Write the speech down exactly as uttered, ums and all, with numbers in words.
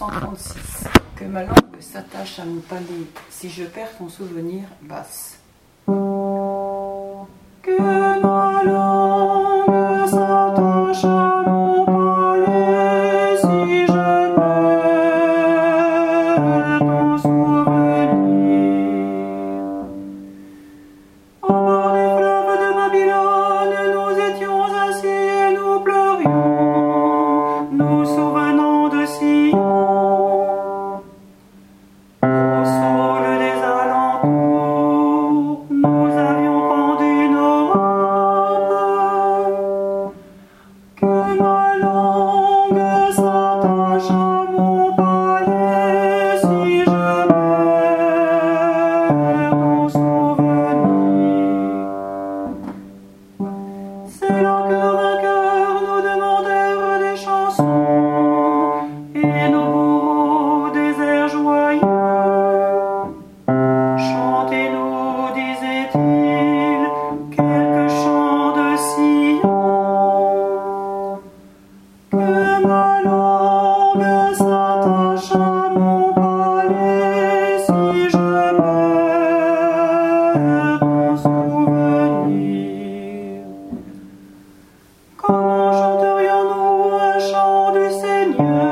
cent trente-six. Que ma langue s'attache à mon palais, si je perds ton souvenir, basse. Que ma langue s'attache à mon palais, si je perds ton souvenir. Au bord du fleuve de Babylone, nous étions assis et nous pleurions, nous souvenant de Sion. Au sol des alentours, nous avions pendu nos robes. Que ma langue s'attache à mon palais, si je perds ton souvenir. C'est là que nos vainqueurs nous demandèrent des chansons et nos bourreaux des airs joyeux. Chantez-nous, disait-il, quelques chants de Sion. Que ma langue s'attache à mon palais, si je perds ton souvenir. Comment chanterions-nous un chant du Seigneur?